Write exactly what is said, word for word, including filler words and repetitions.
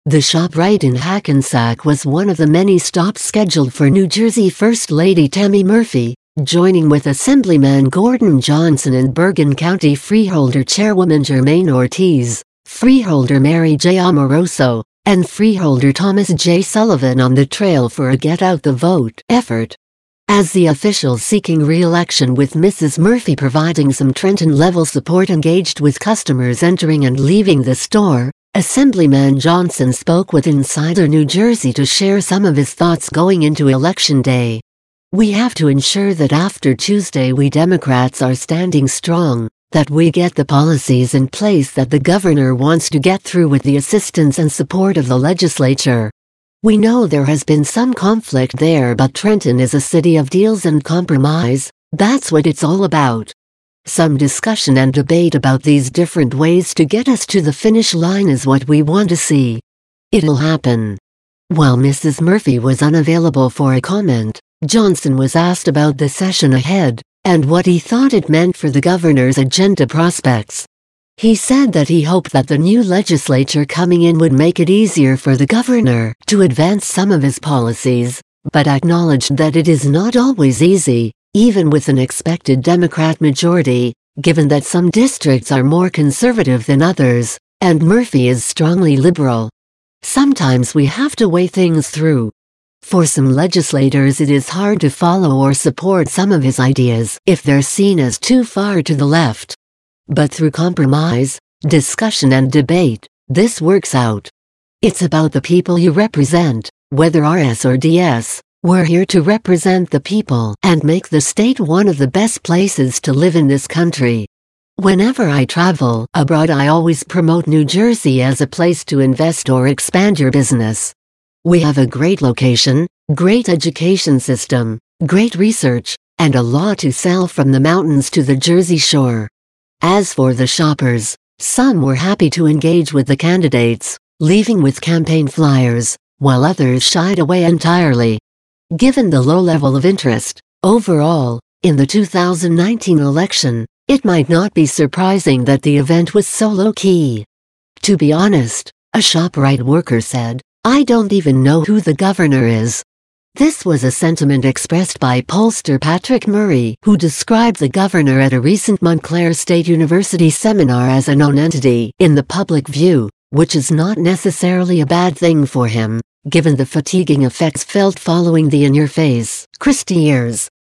The ShopRite in Hackensack was one of the many stops scheduled for New Jersey First Lady Tammy Murphy, joining with Assemblyman Gordon Johnson and Bergen County Freeholder Chairwoman Germaine Ortiz, Freeholder Mary J. Amoroso, and Freeholder Thomas J. Sullivan on the trail for a Get Out the Vote effort. As the officials seeking re-election, with Missus Murphy providing some Trenton-level support, engaged with customers entering and leaving the store, Assemblyman Johnson spoke with Insider New Jersey to share some of his thoughts going into Election Day. "We have to ensure that after Tuesday we Democrats are standing strong, that we get the policies in place that the governor wants to get through with the assistance and support of the legislature. We know there has been some conflict there, but Trenton is a city of deals and compromise. That's what it's all about. Some discussion and debate about these different ways to get us to the finish line is what we want to see. It'll happen." While Missus Murphy was unavailable for a comment, Johnson was asked about the session ahead and what he thought it meant for the governor's agenda prospects. He said that he hoped that the new legislature coming in would make it easier for the governor to advance some of his policies, but acknowledged that it is not always easy, even with an expected Democrat majority, given that some districts are more conservative than others, and Murphy is strongly liberal. "Sometimes we have to weigh things through. For some legislators it is hard to follow or support some of his ideas if they're seen as too far to the left. But through compromise, discussion and debate, this works out. It's about the people you represent, whether R S or D S. We're here to represent the people and make the state one of the best places to live in this country. Whenever I travel abroad, I always promote New Jersey as a place to invest or expand your business. We have a great location, great education system, great research, and a lot to sell from the mountains to the Jersey Shore." As for the shoppers, some were happy to engage with the candidates, leaving with campaign flyers, while others shied away entirely. Given the low level of interest, overall, in the two thousand nineteen election, it might not be surprising that the event was so low-key. "To be honest," a ShopRite worker said, "I don't even know who the governor is." This was a sentiment expressed by pollster Patrick Murray, who described the governor at a recent Montclair State University seminar as a known entity in the public view, which is not necessarily a bad thing for him, given the fatiguing effects felt following the in-your-face, Christie years.